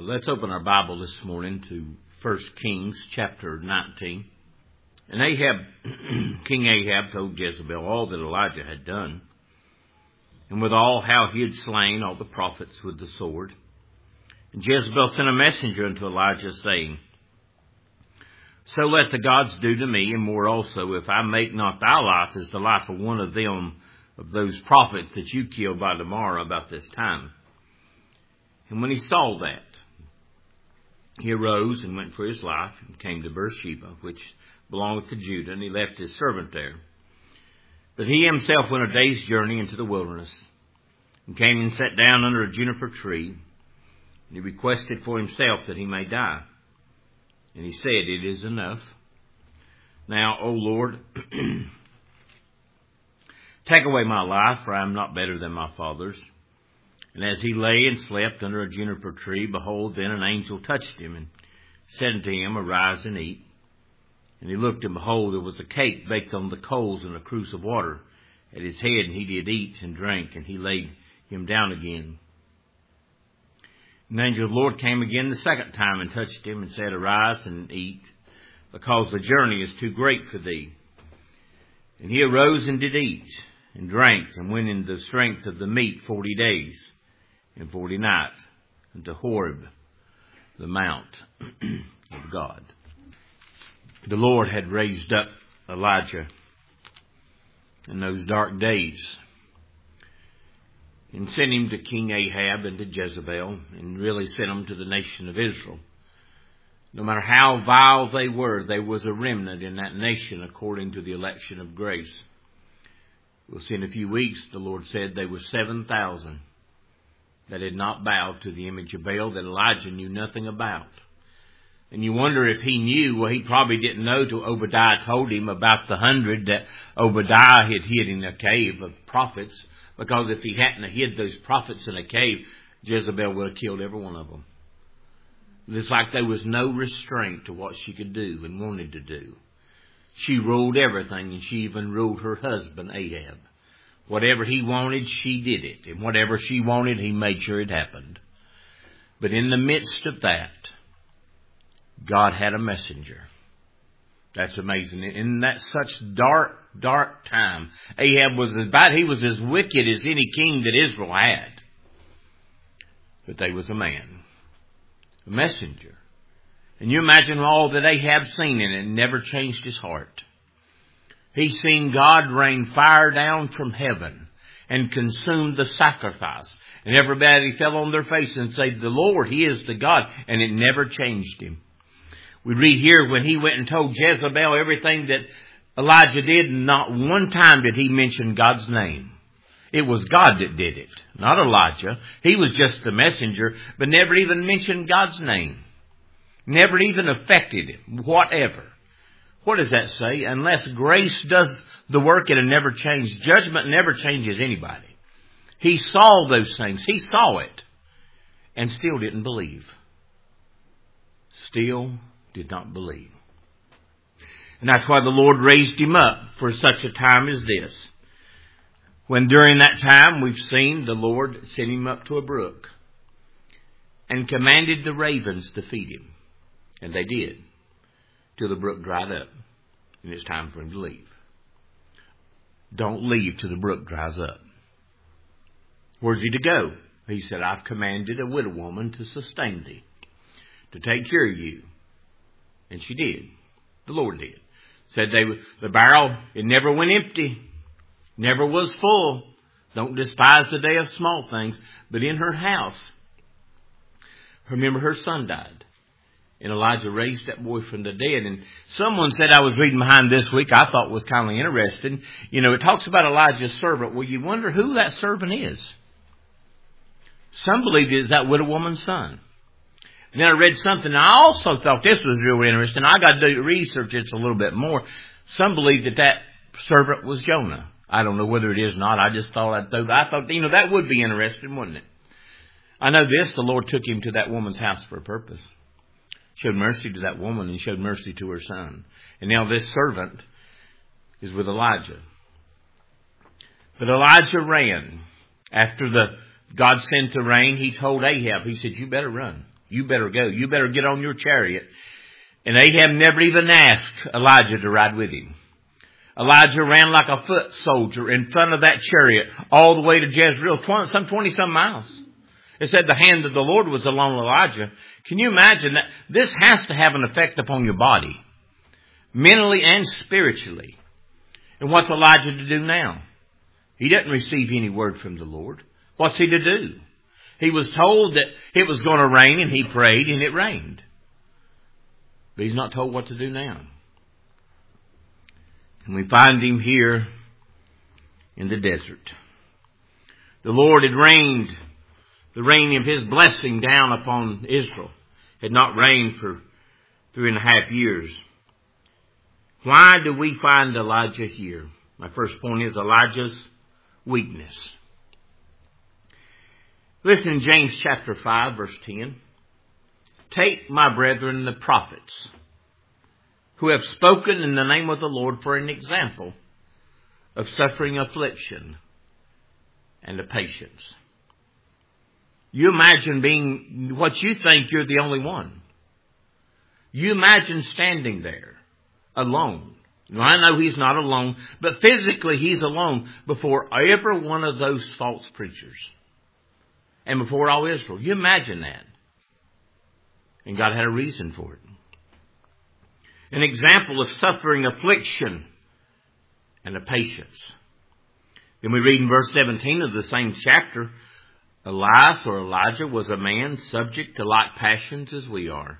Let's open our Bible this morning to 1 Kings chapter 19. And King Ahab told Jezebel all that Elijah had done, and withal how he had slain all the prophets with the sword. And Jezebel sent a messenger unto Elijah, saying, So let the gods do to me, and more also, if I make not thy life as the life of one of them, of those prophets that you kill by tomorrow about this time. And when he saw that, he arose and went for his life, and came to Beersheba, which belongeth to Judah, and he left his servant there. But he himself went a day's journey into the wilderness, and came and sat down under a juniper tree, and he requested for himself that he may die. And he said, It is enough. Now, O Lord, take away my life, for I am not better than my fathers. And as he lay and slept under a juniper tree, behold, then an angel touched him, and said unto him, Arise and eat. And he looked, and behold, there was a cake baked on the coals and a cruse of water at his head, and he did eat and drank, and he laid him down again. And the angel of the Lord came again the second time, and touched him, and said, Arise and eat, because the journey is too great for thee. And he arose and did eat and drank, and went in the strength of the meat 40 days and 40 nights unto Horeb, the mount of God. The Lord had raised up Elijah in those dark days, and sent him to King Ahab and to Jezebel, and really sent him to the nation of Israel. No matter how vile they were, there was a remnant in that nation according to the election of grace. We'll see in a few weeks, the Lord said there were 7,000 that had not bowed to the image of Baal that Elijah knew nothing about. And you wonder if he knew. Well, he probably didn't know till Obadiah told him about the 100 that Obadiah had hid in a cave of prophets. Because if he hadn't hid those prophets in a cave, Jezebel would have killed every one of them. It's like there was no restraint to what she could do and wanted to do. She ruled everything, and she even ruled her husband, Ahab. Whatever he wanted, she did it. And whatever she wanted, he made sure it happened. But in the midst of that, God had a messenger. That's amazing. In that such dark time, Ahab was as wicked as any king that Israel had. But there was a man, a messenger. And you imagine all that Ahab seen, and it never changed his heart. He seen God rain fire down from heaven and consume the sacrifice. And everybody fell on their face and said, The Lord, He is the God. And it never changed him. We read here when he went and told Jezebel everything that Elijah did, not one time did he mention God's name. It was God that did it, not Elijah. He was just the messenger, but never even mentioned God's name. Never even affected him, whatever. What does that say? Unless grace does the work, it'll never change. Judgment never changes anybody. He saw those things. He saw it and still didn't believe. Still did not believe. And that's why the Lord raised him up for such a time as this. When during that time we've seen the Lord send him up to a brook and commanded the ravens to feed him. And they did, till the brook dried up, and it's time for him to leave. Don't leave till the brook dries up. Where's he to go? He said, I've commanded a widow woman to sustain thee, to take care of you. And she did. The Lord did. Said the barrel, it never went empty, never was full. Don't despise the day of small things. But in her house, remember her son died. And Elijah raised that boy from the dead. And someone said, I was reading behind this week, I thought was kind of interesting. You know, it talks about Elijah's servant. Well, you wonder who that servant is. Some believe it is that widow woman's son. And then I read something, and I also thought this was real interesting. I got to do research it a little bit more. Some believe that servant was Jonah. I don't know whether it is or not. I just thought, that would be interesting, wouldn't it? I know this, the Lord took him to that woman's house for a purpose. Showed mercy to that woman and showed mercy to her son. And now this servant is with Elijah. But Elijah ran. After God sent the rain, he told Ahab, he said, you better run. You better go. You better get on your chariot. And Ahab never even asked Elijah to ride with him. Elijah ran like a foot soldier in front of that chariot all the way to Jezreel, some 20-some miles. It said the hand of the Lord was along Elijah. Can you imagine that? This has to have an effect upon your body, mentally and spiritually. And what's Elijah to do now? He doesn't receive any word from the Lord. What's he to do? He was told that it was going to rain, and he prayed, and it rained. But he's not told what to do now. And we find him here in the desert. The Lord had rained the rain of His blessing down upon Israel. It had not rained for 3.5 years. Why do we find Elijah here? My first point is Elijah's weakness. Listen in James chapter 5, verse 10. Take, my brethren, the prophets, who have spoken in the name of the Lord, for an example of suffering, affliction, and of patience. You imagine being what you think you're the only one. You imagine standing there alone. Now, I know he's not alone, but physically he's alone before every one of those false preachers and before all Israel. You imagine that. And God had a reason for it. An example of suffering, affliction, and of patience. Then we read in verse 17 of the same chapter, Elias or Elijah was a man subject to like passions as we are.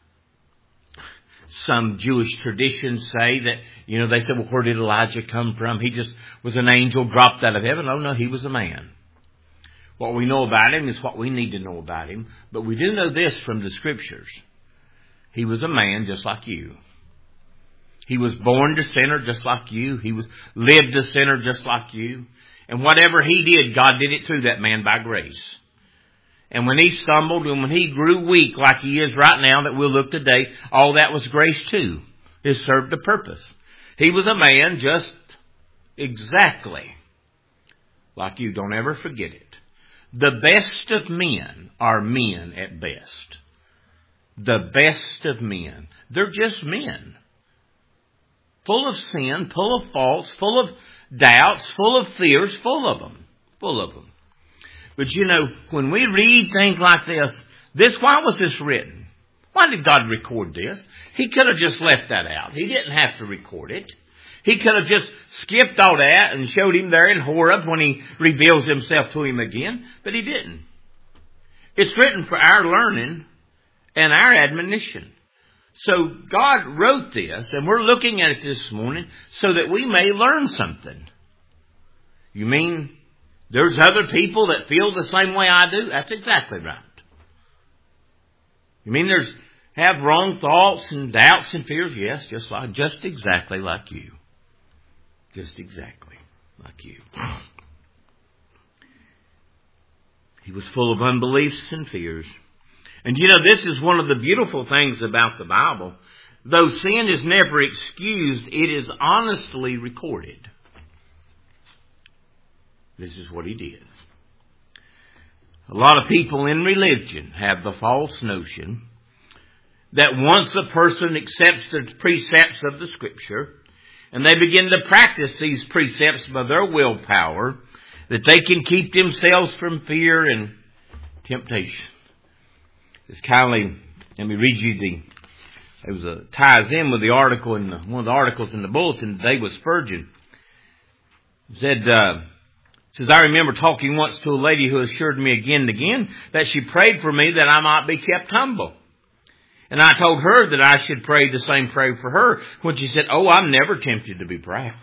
Some Jewish traditions say that, they say, well, where did Elijah come from? He just was an angel dropped out of heaven. Oh, no, he was a man. What we know about him is what we need to know about him. But we do know this from the Scriptures. He was a man just like you. He was born to sinner just like you. He lived a sinner just like you. And whatever he did, God did it through that man by grace. And when he stumbled and when he grew weak like he is right now that we'll look today, all that was grace too. It served a purpose. He was a man just exactly like you. Don't ever forget it. The best of men are men at best. The best of men. They're just men. Full of sin, full of faults, full of doubts, full of fears, full of them. Full of them. But when we read things like this, why was this written? Why did God record this? He could have just left that out. He didn't have to record it. He could have just skipped all that and showed him there in Horeb when he reveals himself to him again. But he didn't. It's written for our learning and our admonition. So God wrote this, and we're looking at it this morning so that we may learn something. You mean there's other people that feel the same way I do? That's exactly right. You mean have wrong thoughts and doubts and fears? Yes, just exactly like you. Just exactly like you. He was full of unbeliefs and fears. And this is one of the beautiful things about the Bible. Though sin is never excused, it is honestly recorded. This is what he did. A lot of people in religion have the false notion that once a person accepts the precepts of the Scripture and they begin to practice these precepts by their willpower, that they can keep themselves from fear and temptation. It's kindly, let me read you ties in with the article in one of the articles in the bulletin today was Spurgeon. It says, I remember talking once to a lady who assured me again and again that she prayed for me that I might be kept humble. And I told her that I should pray the same prayer for her when she said, oh, I'm never tempted to be proud.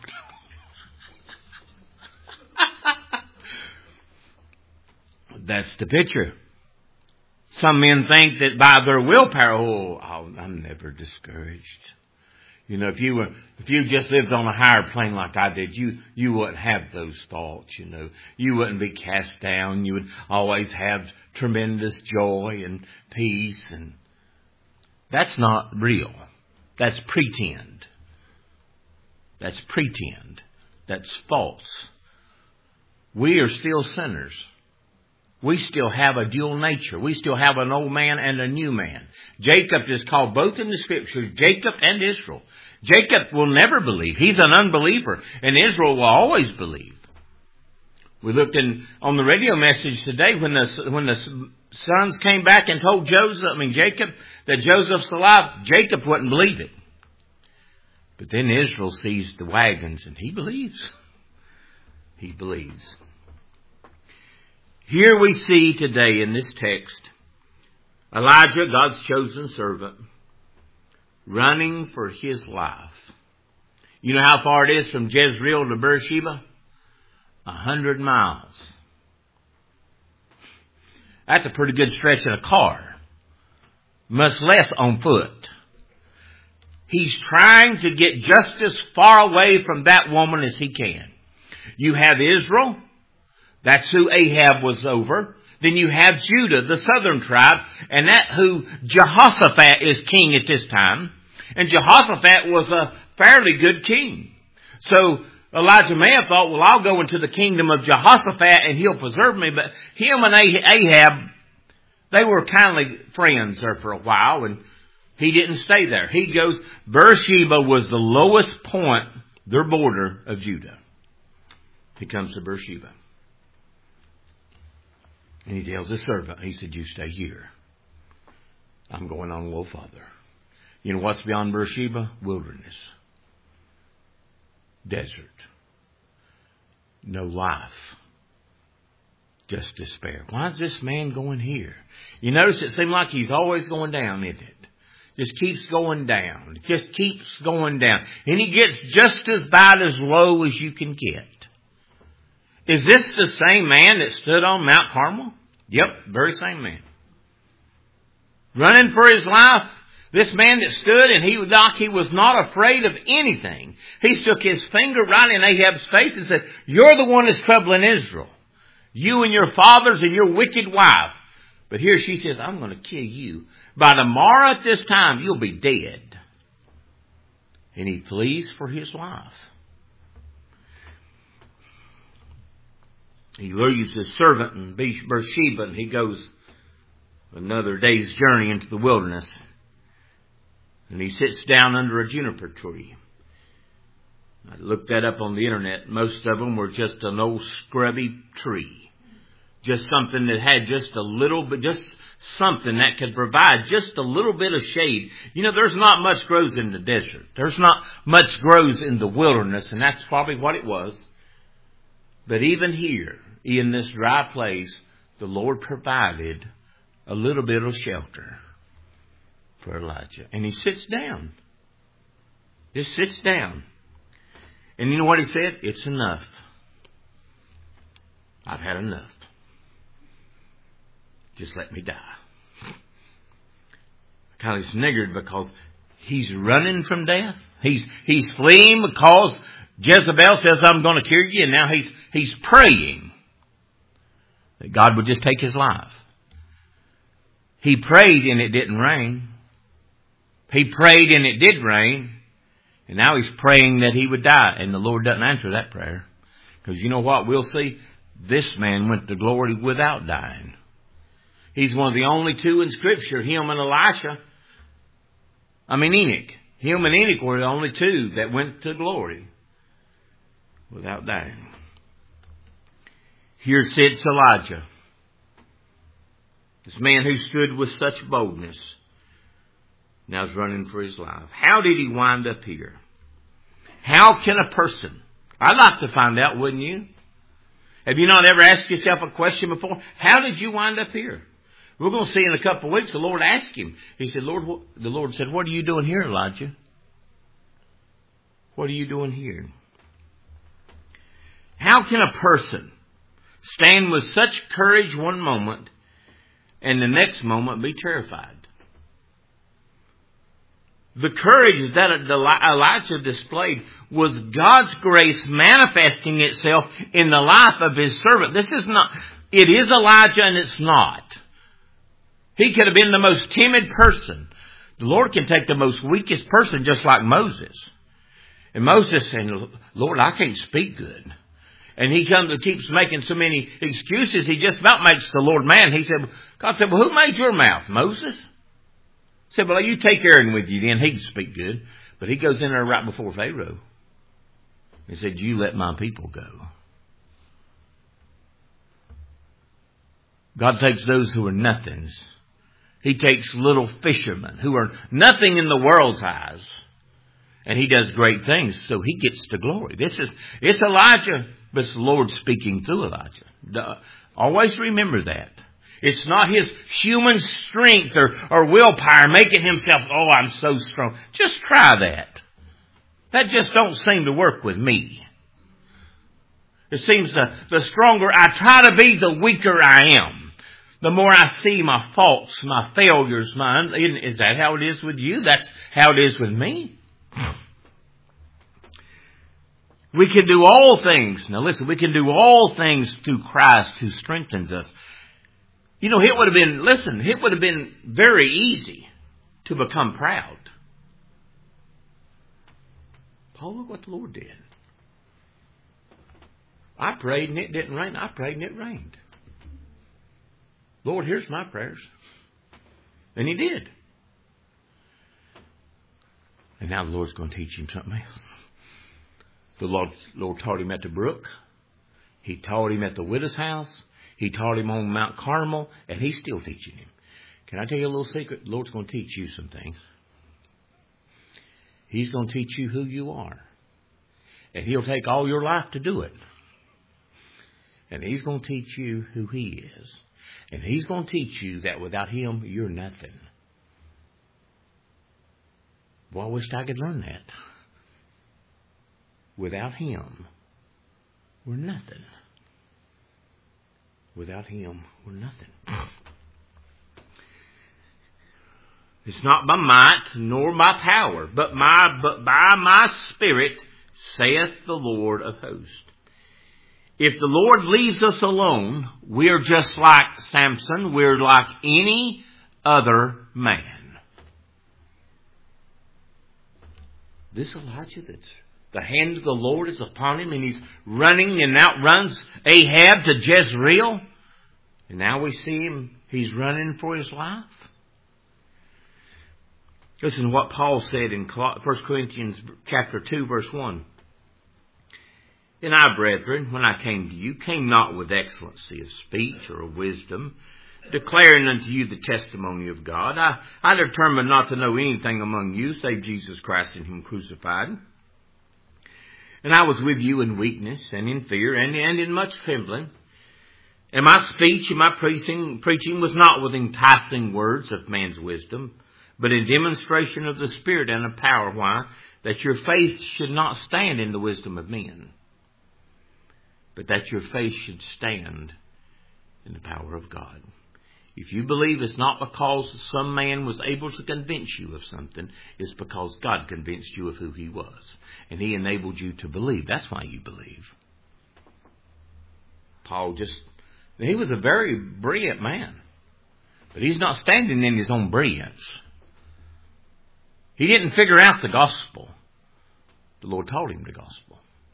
That's the picture. Some men think that by their willpower, I'm never discouraged. If you just lived on a higher plane like I did, you wouldn't have those thoughts, You wouldn't be cast down. You would always have tremendous joy and peace. And that's not real. That's pretend. That's pretend. That's false. We are still sinners. We still have a dual nature. We still have an old man and a new man. Jacob is called both in the Scriptures, Jacob and Israel. Jacob will never believe. He's an unbeliever. And Israel will always believe. We looked on the radio message today when the sons came back and told Jacob that Joseph's alive. Jacob wouldn't believe it. But then Israel sees the wagons and he believes. He believes. Here we see today in this text, Elijah, God's chosen servant, running for his life. You know how far it is from Jezreel to Beersheba? 100 miles. That's a pretty good stretch in a car. Much less on foot. He's trying to get just as far away from that woman as he can. You have Israel. That's who Ahab was over. Then you have Judah, the southern tribe, and that who Jehoshaphat is king at this time. And Jehoshaphat was a fairly good king. So Elijah may have thought, well, I'll go into the kingdom of Jehoshaphat and he'll preserve me. But him and Ahab, they were kindly friends there for a while, and he didn't stay there. He goes, Beersheba was the lowest point, their border of Judah. He comes to Beersheba. And he tells his servant, he said, you stay here. I'm going on a little farther. You know what's beyond Beersheba? Wilderness. Desert. No life. Just despair. Why is this man going here? You notice it seems like he's always going down, isn't it? Just keeps going down. Just keeps going down. And he gets just as bad as low as you can get. Is this the same man that stood on Mount Carmel? Yep, very same man. Running for his life. This man that stood and he was not afraid of anything. He stuck his finger right in Ahab's face and said, you're the one that's troubling Israel. You and your fathers and your wicked wife. But here she says, I'm going to kill you. By tomorrow at this time, you'll be dead. And he flees for his life. He leaves his servant in Beersheba and he goes another day's journey into the wilderness. And he sits down under a juniper tree. I looked that up on the internet. Most of them were just an old scrubby tree. Just something that had just a little bit, just something that could provide just a little bit of shade. You know, there's not much grows in the desert. There's not much grows in the wilderness, and that's probably what it was. But even here, in this dry place, the Lord provided a little bit of shelter for Elijah. And he sits down. Just sits down. And you know what he said? It's enough. I've had enough. Just let me die. I kind of sniggered because he's running from death. He's fleeing because Jezebel says, I'm going to kill you. And now he's praying that God would just take his life. He prayed and it didn't rain. He prayed and it did rain. And now he's praying that he would die. And the Lord doesn't answer that prayer. Because you know what? We'll see. This man went to glory without dying. He's one of the only two in Scripture, him and Enoch. Him and Enoch were the only two that went to glory without dying. Here sits Elijah. This man who stood with such boldness now is running for his life. How did he wind up here? How can a person... I'd like to find out, wouldn't you? Have you not ever asked yourself a question before? How did you wind up here? We're going to see in a couple of weeks, the Lord asked him. He said, the Lord said, what are you doing here, Elijah? What are you doing here? How can a person stand with such courage one moment and the next moment be terrified? The courage that Elijah displayed was God's grace manifesting itself in the life of his servant. It is Elijah and it's not. He could have been the most timid person. The Lord can take the most weakest person, just like Moses. And Moses said, Lord, I can't speak good. And he keeps making so many excuses, he just about makes the Lord mad. God said, well, who made your mouth? Moses? He said, well, you take Aaron with you, then he can speak good. But he goes in there right before Pharaoh. He said, you let my people go. God takes those who are nothings. He takes little fishermen who are nothing in the world's eyes. And he does great things, so he gets to glory. It's Elijah, but it's the Lord speaking through Elijah. Always remember that. It's not his human strength or willpower making himself, oh, I'm so strong. Just try that. That just don't seem to work with me. It seems the stronger I try to be, the weaker I am. The more I see my faults, my failures, is that how it is with you? That's how it is with me. We can do all things. Now listen, we can do all things through Christ who strengthens us. You know, it would have been very easy to become proud. Paul, look what the Lord did. I prayed and it didn't rain. I prayed and it rained. Lord, here's my prayers. And he did. And now the Lord's going to teach him something else. The Lord taught him at the brook. He taught him at the widow's house. He taught him on Mount Carmel. And he's still teaching him. Can I tell you a little secret? The Lord's going to teach you some things. He's going to teach you who you are. And he'll take all your life to do it. And he's going to teach you who he is. And he's going to teach you that without him, you're nothing. Well, I wished I could learn that. Without him, we're nothing. Without him, we're nothing. It's not by might nor by power, but by my Spirit, saith the Lord of hosts. If the Lord leaves us alone, we're just like Samson. We're like any other man. This Elijah, the hand of the Lord is upon him, and he's running and outruns Ahab to Jezreel. And now we see him, he's running for his life. Listen to what Paul said in 1 Corinthians chapter 2, verse 1. And I, brethren, when I came to you, came not with excellency of speech or of wisdom, declaring unto you the testimony of God. I determined not to know anything among you, save Jesus Christ and him crucified. And I was with you in weakness and in fear and in much trembling. And my speech and my preaching was not with enticing words of man's wisdom, but in demonstration of the Spirit and of power. Why? That your faith should not stand in the wisdom of men, but that your faith should stand in the power of God. If you believe it's not because some man was able to convince you of something, it's because God convinced you of who he was. And he enabled you to believe. That's why you believe. He was a very brilliant man. But he's not standing in his own brilliance. He didn't figure out the gospel. The Lord taught him the gospel.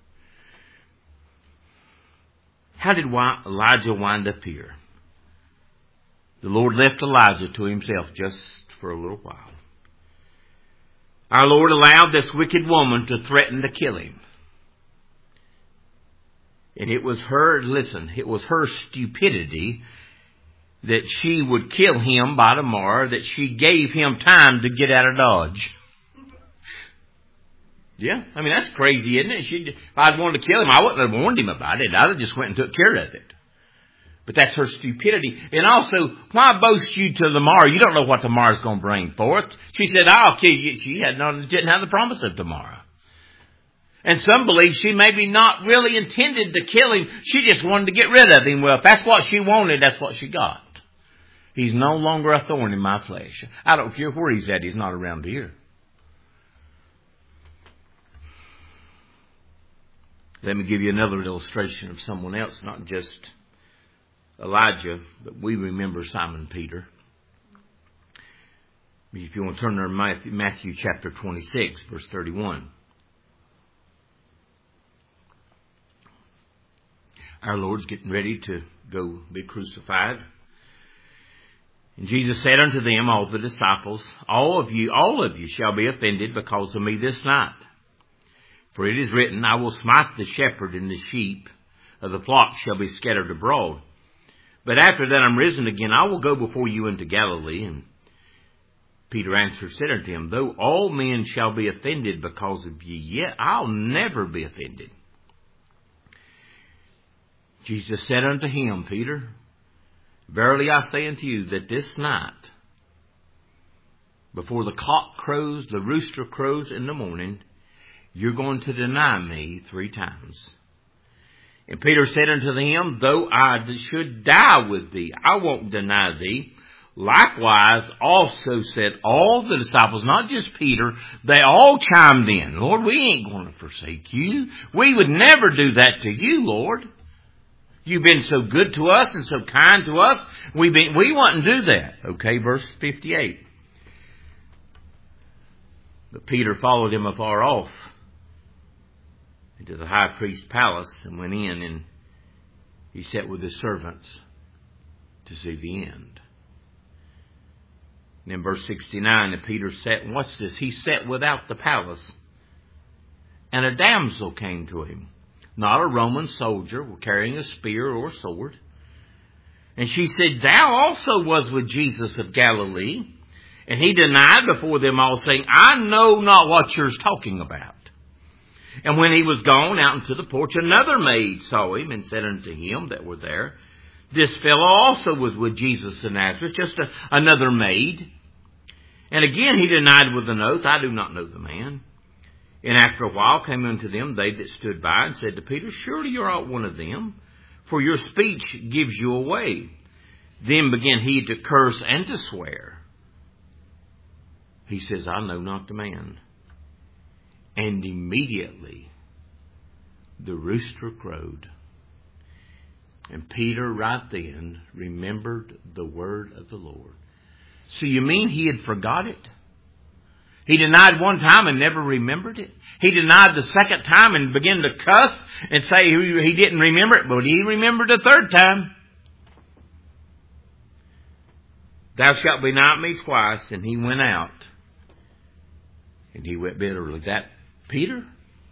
How did Elijah wind up here? The Lord left Elijah to himself just for a little while. Our Lord allowed this wicked woman to threaten to kill him. And it was her stupidity that she would kill him by tomorrow, that she gave him time to get out of Dodge. Yeah, I mean, that's crazy, isn't it? If I'd wanted to kill him, I wouldn't have warned him about it. I'd have just went and took care of it. But that's her stupidity. And also, why boast you to tomorrow? You don't know what tomorrow's going to bring forth. She said, I'll kill you. She didn't have the promise of tomorrow. And some believe she maybe not really intended to kill him. She just wanted to get rid of him. Well, if that's what she wanted, that's what she got. He's no longer a thorn in my flesh. I don't care where he's at. He's not around here. Let me give you another illustration of someone else, not just Elijah, but we remember Simon Peter. If you want to turn there to Matthew chapter 26, verse 31. Our Lord's getting ready to go be crucified. And Jesus said unto them, all the disciples, all of you shall be offended because of me this night. For it is written, I will smite the shepherd, and the sheep of the flock shall be scattered abroad. But after that I'm risen again, I will go before you into Galilee. And Peter answered, said unto him, though all men shall be offended because of you, yet I'll never be offended. Jesus said unto him, Peter, verily I say unto you that this night, before the cock crows, the rooster crows in the morning, you're going to deny me 3 times. And Peter said unto him, though I should die with thee, I won't deny thee. Likewise also said all the disciples, not just Peter, they all chimed in. Lord, we ain't going to forsake you. We would never do that to you, Lord. You've been so good to us and so kind to us. We wouldn't do that. Okay, verse 58. But Peter followed him afar off into the high priest's palace and went in, and he sat with his servants to see the end. And in verse 69, and Peter sat, and what's this? He sat without the palace, and a damsel came to him, not a Roman soldier carrying a spear or sword. And she said, thou also was with Jesus of Galilee. And he denied before them all, saying, I know not what you're talking about. And when he was gone out into the porch, another maid saw him and said unto him that were there, this fellow also was with Jesus of Nazareth, just another maid. And again he denied with an oath, I do not know the man. And after a while came unto them they that stood by and said to Peter, surely you're not one of them, for your speech gives you away. Then began he to curse and to swear. He says, I know not the man. And immediately the rooster crowed. And Peter right then remembered the word of the Lord. So you mean he had forgot it? He denied one time and never remembered it. He denied the second time and began to cuss and say he didn't remember it, but he remembered the third time. Thou shalt deny me twice. And he went out and he wept bitterly. That Peter,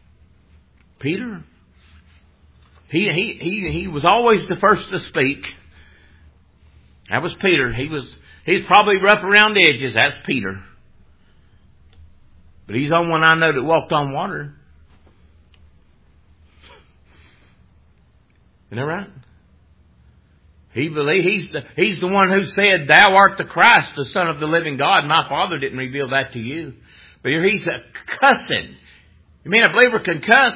he was always the first to speak. That was Peter. He's probably rough around the edges. That's Peter. But he's the only one I know that walked on water. Isn't that right? He's the one who said, thou art the Christ, the Son of the living God. My Father didn't reveal that to you. But here he's cussing. You mean a believer can cuss?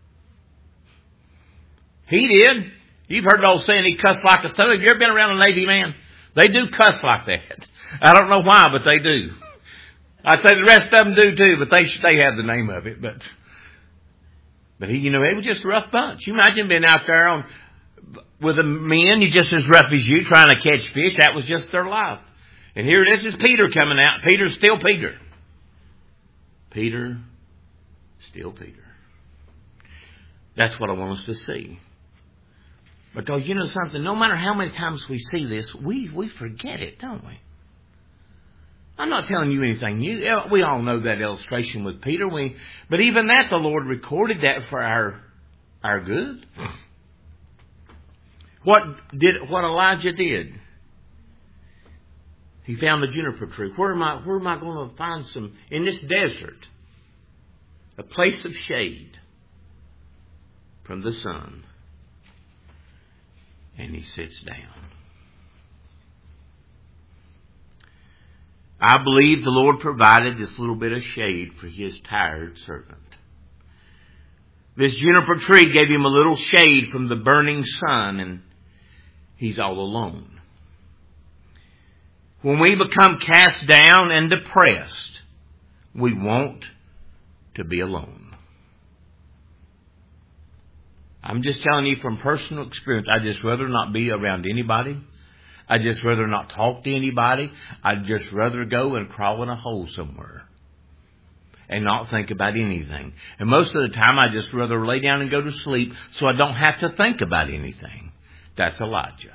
He did. You've heard the old saying, he cussed like a son. Have you ever been around a Navy man? They do cuss like that. I don't know why, but they do. I'd say the rest of them do too, but they have the name of it. But he, it was just a rough bunch. You imagine being out there with the men, you just as rough as you, trying to catch fish. That was just their life. And here this is Peter coming out. Peter's still Peter. Peter, still Peter. That's what I want us to see. Because you know something, no matter how many times we see this, we forget it, don't we? I'm not telling you anything new. We all know that illustration with Peter. But even that, the Lord recorded that for our good. What Elijah did? He found the juniper tree. Where am I going to find some in this desert? A place of shade from the sun. And he sits down. I believe the Lord provided this little bit of shade for his tired servant. This juniper tree gave him a little shade from the burning sun, and he's all alone. When we become cast down and depressed, we want to be alone. I'm just telling you from personal experience, I'd just rather not be around anybody. I'd just rather not talk to anybody. I'd just rather go and crawl in a hole somewhere. and not think about anything. And most of the time I just rather lay down and go to sleep so I don't have to think about anything. That's Elijah.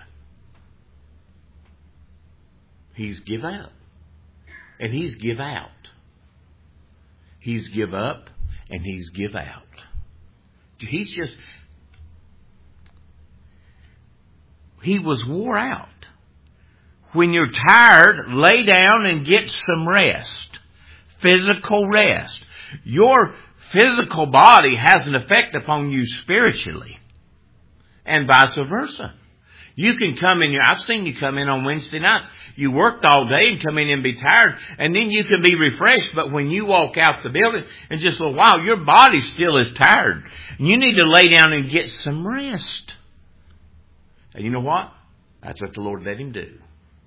He's give up. And he's give out. He's give up and he's give out. He was wore out. When you're tired, lay down and get some rest. Physical rest. Your physical body has an effect upon you spiritually. And vice versa. You can come in I've seen you come in on Wednesday nights. You worked all day and come in and be tired. And then you can be refreshed. But when you walk out the building in just a little while, your body still is tired. And you need to lay down and get some rest. And you know what? That's what the Lord let him do.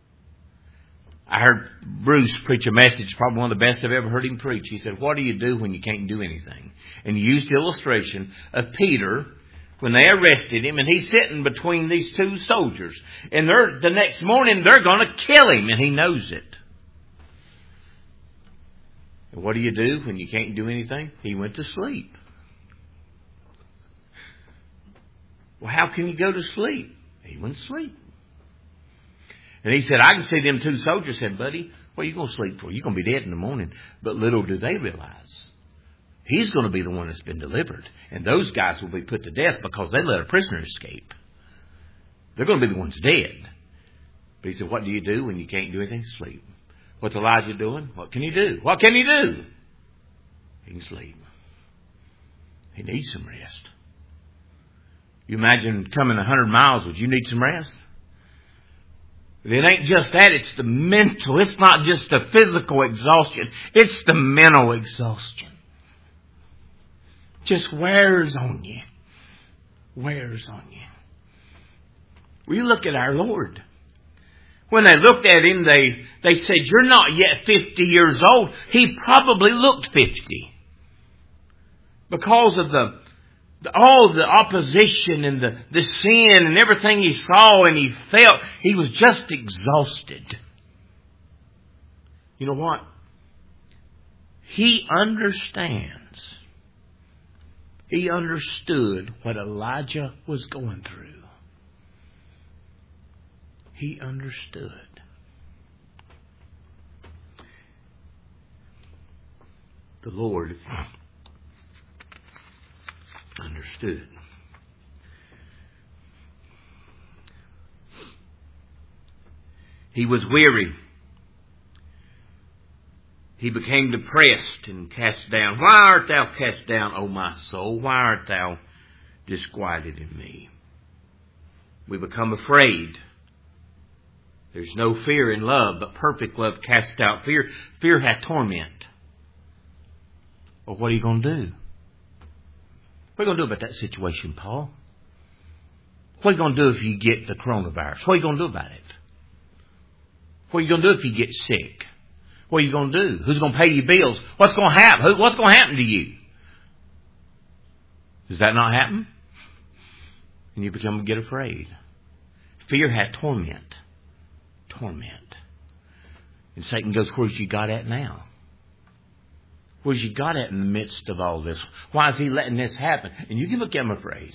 I heard Bruce preach a message, probably one of the best I've ever heard him preach. He said, what do you do when you can't do anything? And he used the illustration of Peter when they arrested him, and he's sitting between these two soldiers. And the next morning, they're going to kill him, and he knows it. And what do you do when you can't do anything? He went to sleep. Well, how can you go to sleep? He went to sleep. And he said, I can see them two soldiers said, buddy, what are you going to sleep for? You're going to be dead in the morning. But little do they realize, he's going to be the one that's been delivered. And those guys will be put to death because they let a prisoner escape. They're going to be the ones dead. But he said, what do you do when you can't do anything? Sleep. What's Elijah doing? What can he do? What can he do? He can sleep. He needs some rest. You imagine coming 100 miles, would you need some rest? It ain't just that, it's the mental. It's not just the physical exhaustion. It's the mental exhaustion. Just wears on you. Wears on you. We look at our Lord. When they looked at him, they said, you're not yet 50 years old. He probably looked 50. Because of all the opposition and the sin and everything he saw and he felt, he was just exhausted. You know what? He understands. He understood what Elijah was going through. He understood. The Lord understood. He was weary. He became depressed and cast down. Why art thou cast down, O my soul? Why art thou disquieted in me? We become afraid. There's no fear in love, but perfect love casts out fear. Fear hath torment. Well, what are you going to do? What are you going to do about that situation, Paul? What are you going to do if you get the coronavirus? What are you going to do about it? What are you going to do if you get sick? What are you going to do? Who's going to pay your bills? What's going to happen? What's going to happen to you? Does that not happen? And you get afraid. Fear hath torment. Torment. And Satan goes, where's you got at now? Where's you got at in the midst of all this? Why is he letting this happen? And you can become afraid.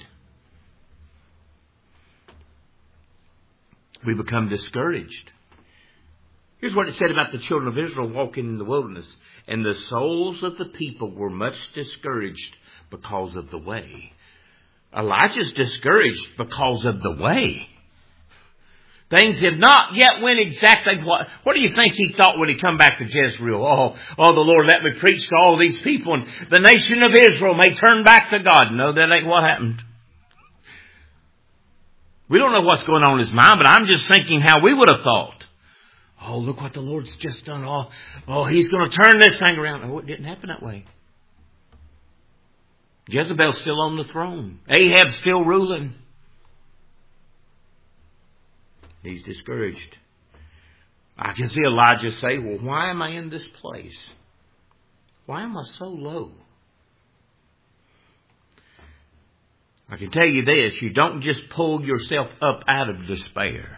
We become discouraged. Here's what it said about the children of Israel walking in the wilderness. And the souls of the people were much discouraged because of the way. Elijah's discouraged because of the way. Things have not yet went exactly what do you think he thought when he come back to Jezreel? Oh, the Lord, let me preach to all these people and the nation of Israel may turn back to God. No, that ain't what happened. We don't know what's going on in his mind, but I'm just thinking how we would have thought. Oh, look what the Lord's just done. Oh, he's going to turn this thing around. Oh, it didn't happen that way. Jezebel's still on the throne. Ahab's still ruling. He's discouraged. I can see Elijah say, well, why am I in this place? Why am I so low? I can tell you this, you don't just pull yourself up out of despair.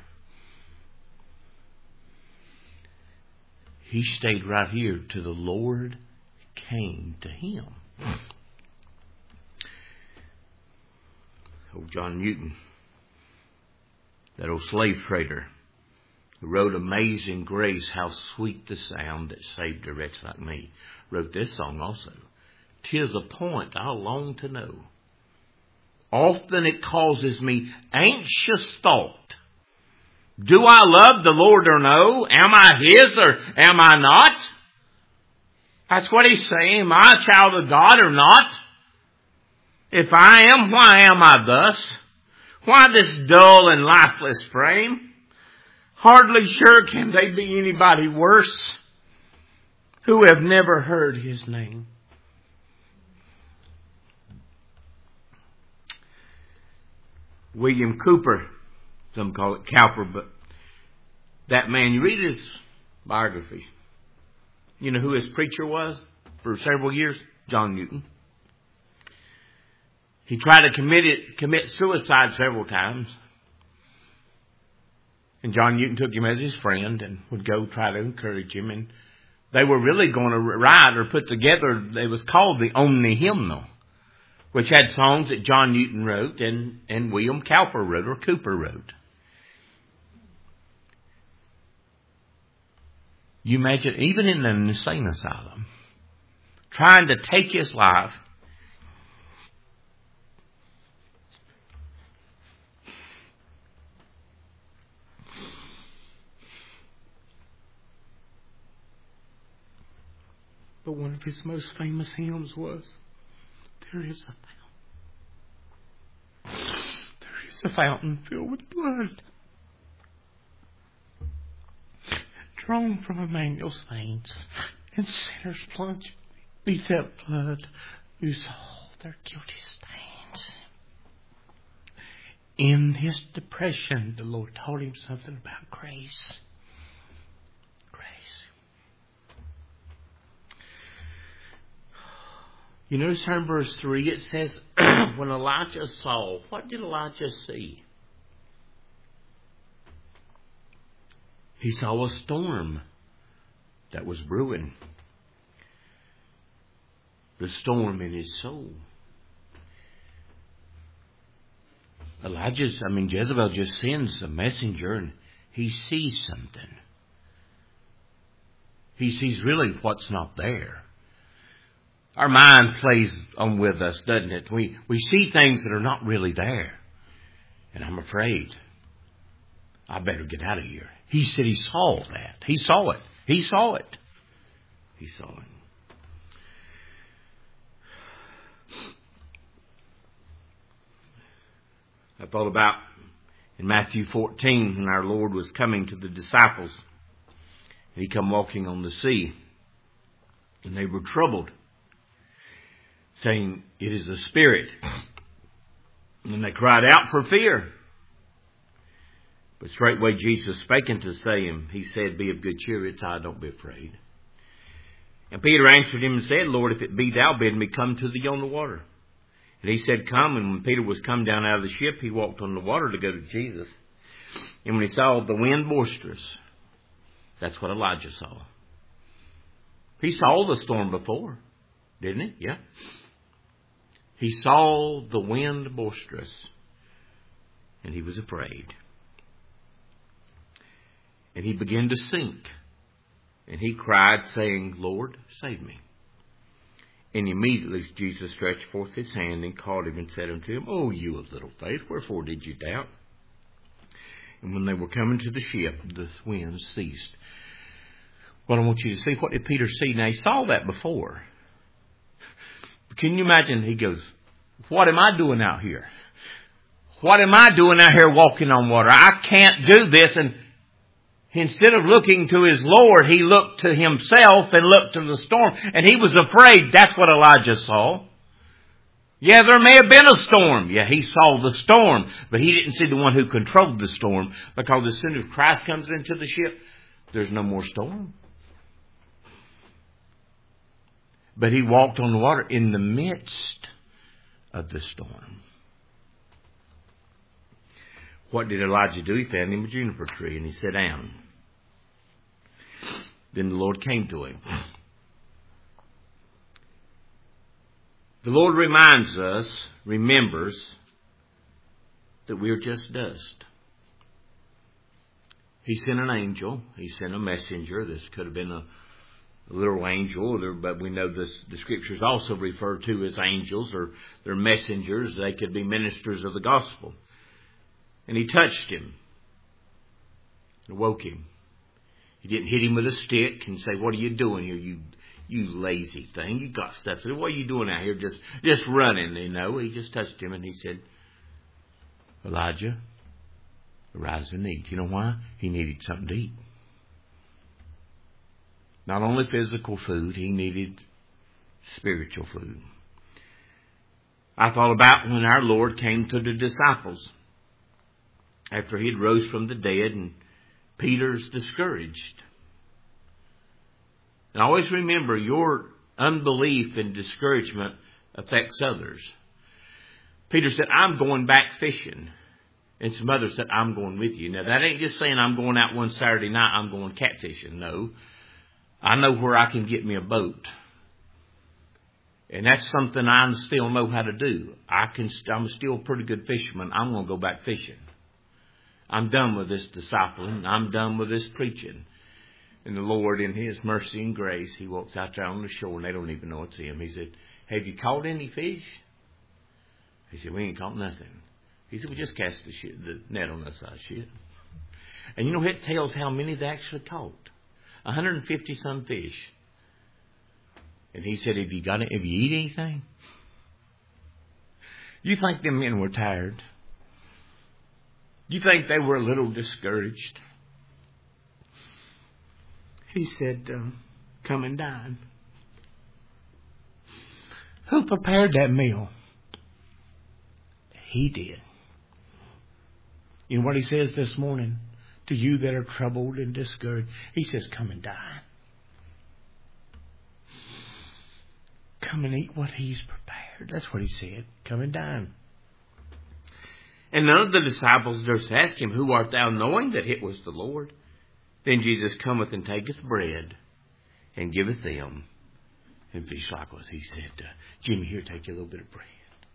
He stayed right here till the Lord came to him. Old John Newton, that old slave trader who wrote Amazing Grace, how sweet the sound that saved a wretch like me, wrote this song also. 'Tis a point I long to know. Often it causes me anxious thought. Do I love the Lord or no? Am I His or am I not? That's what he's saying. Am I a child of God or not? If I am, why am I thus? Why this dull and lifeless frame? Hardly sure can they be anybody worse who have never heard His name. William Cooper, some call it Cowper, but that man, you read his biography. You know who his preacher was for several years? John Newton. He tried to commit suicide several times. And John Newton took him as his friend and would go try to encourage him. And they were really going to write or put together, it was called the Omni Hymnal, which had songs that John Newton wrote and William Cowper wrote or Cooper wrote. You imagine, even in an insane asylum, trying to take his life. But one of his most famous hymns was, There is a fountain. There is a fountain filled with blood, drawn from Emmanuel's veins, and sinners plunge beneath that blood, lose all their guilty stains. In his depression, the Lord told him something about grace. You notice here in verse 3 it says, when Elijah saw, what did Elijah see? He saw a storm that was brewing. The storm in his soul. Jezebel just sends a messenger and he sees something. He sees really what's not there. Our mind plays on with us, doesn't it? We see things that are not really there. And I'm afraid I better get out of here. He said he saw that. He saw it. He saw it. He saw it. I thought about in Matthew 14 when our Lord was coming to the disciples. And He come walking on the sea. And they were troubled, saying, It is a spirit. And they cried out for fear. But straightway Jesus spake unto them. He said, Be of good cheer, it's I, don't be afraid. And Peter answered him and said, Lord, if it be thou, bid me come to thee on the water. And he said, Come. And when Peter was come down out of the ship, he walked on the water to go to Jesus. And when he saw the wind boisterous, that's what Elijah saw. He saw the storm before, didn't he? Yeah. He saw the wind boisterous, and he was afraid. And he began to sink. And he cried, saying, Lord, save me. And immediately Jesus stretched forth his hand and caught him and said unto him, O you of little faith, wherefore did you doubt? And when they were coming to the ship, the wind ceased. What I want you to see, what did Peter see? Now, he saw that before. Can you imagine? He goes, what am I doing out here? What am I doing out here walking on water? I can't do this. And instead of looking to his Lord, he looked to himself and looked to the storm. And he was afraid. That's what Elijah saw. Yeah, there may have been a storm. Yeah, he saw the storm. But he didn't see the one who controlled the storm. Because as soon as Christ comes into the ship, there's no more storm. But he walked on the water in the midst of the storm. What did Elijah do? He found him a juniper tree and he sat down. Then the Lord came to him. The Lord reminds us, remembers, that we're just dust. He sent an angel. He sent a messenger. This could have been a literal angel, but we know the Scriptures also refer to as angels, or they're messengers. They could be ministers of the gospel. And he touched him, awoke him. He didn't hit him with a stick and say, "What are you doing here, you lazy thing? You got stuff to do. What are you doing out here just running?" He just touched him and he said, "Elijah, arise and eat." You know why? He needed something to eat. Not only physical food, he needed spiritual food. I thought about when our Lord came to the disciples after he'd rose from the dead and Peter's discouraged. And always remember, your unbelief and discouragement affects others. Peter said, "I'm going back fishing." And some others said, "I'm going with you." Now, that ain't just saying I'm going out one Saturday night, I'm going catfishing. No. I know where I can get me a boat. And that's something I still know how to do. I'm still a pretty good fisherman. I'm going to go back fishing. I'm done with this discipling. I'm done with this preaching. And the Lord, in His mercy and grace, He walks out there on the shore and they don't even know it's Him. He said, "Have you caught any fish?" He said, "We ain't caught nothing." He said, "We just cast the net on that side shit." And you know, it tells how many they actually caught. 150 some fish. And he said, Have you eat anything?" You think them men were tired? You think they were a little discouraged? He said, "Come and dine." Who prepared that meal? He did. You know what he says this morning? To you that are troubled and discouraged, he says, "Come and dine. Come and eat what he's prepared." That's what he said. Come and dine. And none of the disciples durst ask him, "Who art thou?" knowing that it was the Lord. Then Jesus cometh and taketh bread and giveth them, and fish likewise. He said, "Jimmy, here, take you a little bit of bread."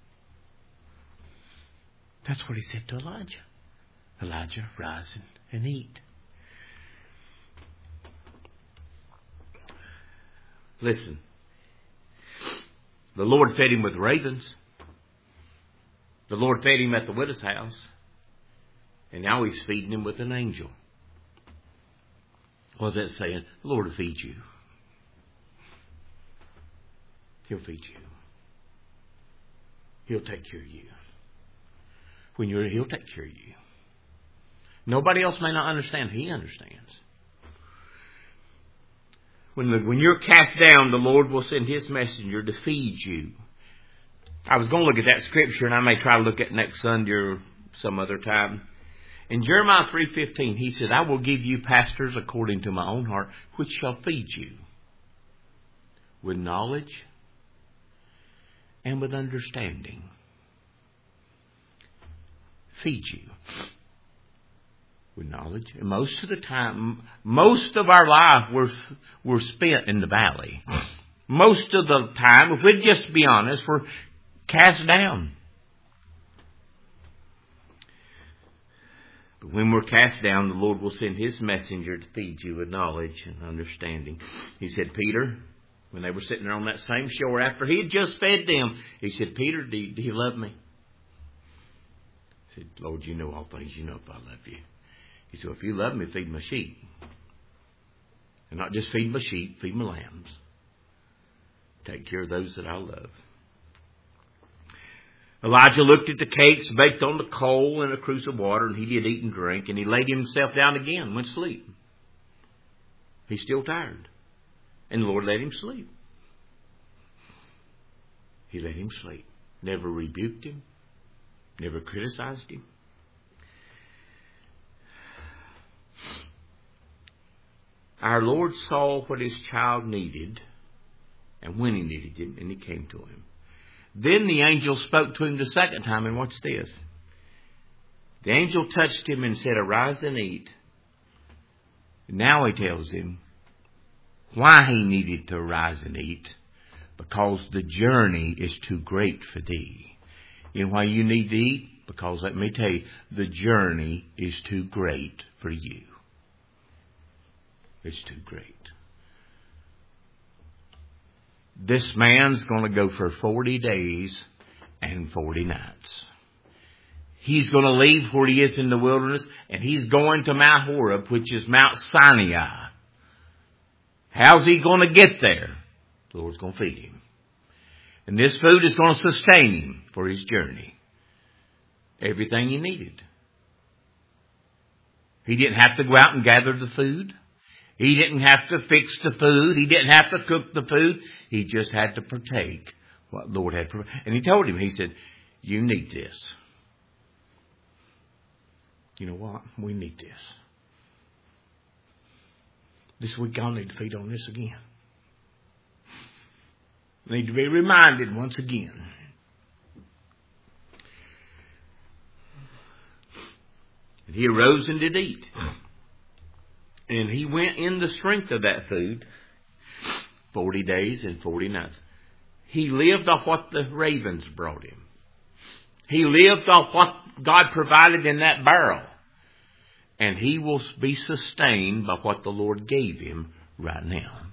That's what he said to Elijah. "Elijah, rise and eat." Listen, the Lord fed him with ravens. The Lord fed him at the widow's house. And now He's feeding him with an angel. What's that saying? The Lord will feed you. He'll feed you. He'll take care of you. When you're ill, He'll take care of you. Nobody else may not understand. He understands. When you're cast down, the Lord will send His messenger to feed you. I was going to look at that scripture, and I may try to look at it next Sunday or some other time. In Jeremiah 3:15, He said, "I will give you pastors according to my own heart, which shall feed you with knowledge and with understanding." Feed you with knowledge. And most of the time, most of our life we're spent in the valley. Most of the time, if we'd just be honest, we're cast down. But when we're cast down, the Lord will send His messenger to feed you with knowledge and understanding. He said, Peter, when they were sitting there on that same shore after He had just fed them, He said, "Peter, do you love me?" He said, "Lord, you know all things. You know if I love you." He said, "If you love me, feed my sheep. And not just feed my sheep, feed my lambs. Take care of those that I love." Elijah looked at the cakes baked on the coal and a cruse of water, and he did eat and drink, and he laid himself down again, went to sleep. He's still tired. And the Lord let him sleep. He let him sleep. Never rebuked him. Never criticized him. Our Lord saw what His child needed and when he needed it, and He came to him. Then the angel spoke to him the second time, and watch this. The angel touched him and said, "Arise and eat." Now He tells him why he needed to arise and eat, because the journey is too great for thee. You know why you need to eat? Because let me tell you, the journey is too great for you. It's too great. This man's going to go for 40 days and 40 nights. He's going to leave where he is in the wilderness, and he's going to Mount Horeb, which is Mount Sinai. How's he going to get there? The Lord's going to feed him. And this food is going to sustain him for his journey. Everything he needed. He didn't have to go out and gather the food. He didn't have to fix the food. He didn't have to cook the food. He just had to partake what the Lord had provided. And he told him, he said, you need this. You know what? We need this. This week I'll need to feed on this again. I need to be reminded once again. And he arose and did eat. And he went in the strength of that food 40 days and 40 nights. He lived off what the ravens brought him. He lived off what God provided in that barrel. And he will be sustained by what the Lord gave him right now.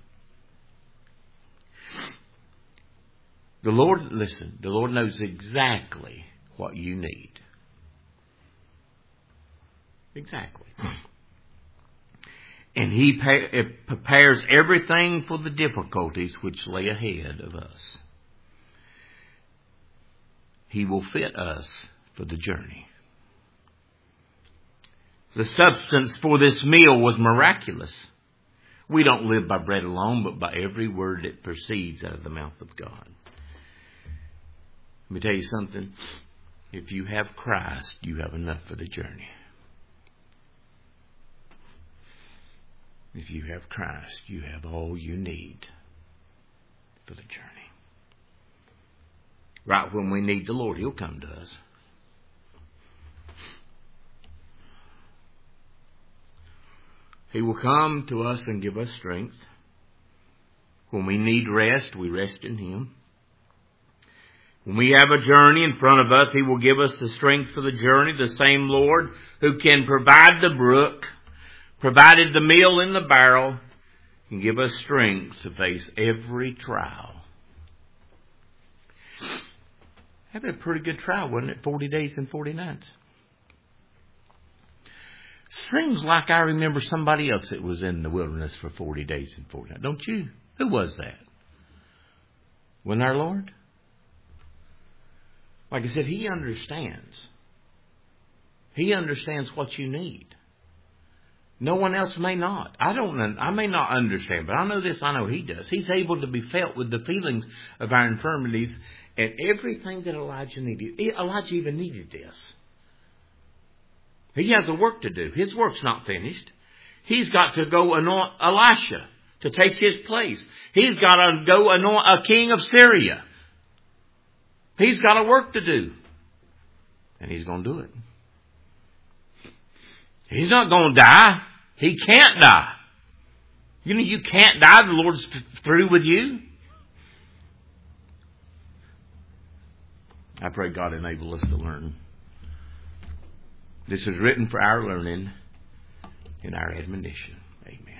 The Lord, listen, the Lord knows exactly what you need. Exactly. And He prepares everything for the difficulties which lay ahead of us. He will fit us for the journey. The substance for this meal was miraculous. We don't live by bread alone, but by every word that proceeds out of the mouth of God. Let me tell you something. If you have Christ, you have enough for the journey. If you have Christ, you have all you need for the journey. Right when we need the Lord, He'll come to us. He will come to us and give us strength. When we need rest, we rest in Him. When we have a journey in front of us, He will give us the strength for the journey. The same Lord who can provide the brook, provided the meal in the barrel, can give us strength to face every trial. That was a pretty good trial, wasn't it? 40 days and 40 nights. Seems like I remember somebody else that was in the wilderness for 40 days and 40 nights. Don't you? Who was that? Wasn't our Lord? Like I said, He understands. He understands what you need. No one else may not. I may not understand, but I know this, I know He does. He's able to be felt with the feelings of our infirmities and everything that Elijah needed. Elijah even needed this. He has a work to do. His work's not finished. He's got to go anoint Elisha to take his place. He's got to go anoint a king of Syria. He's got a work to do. And he's going to do it. He's not going to die. He can't die. You know, you can't die. The Lord's through with you. I pray God enable us to learn. This is written for our learning and our admonition. Amen.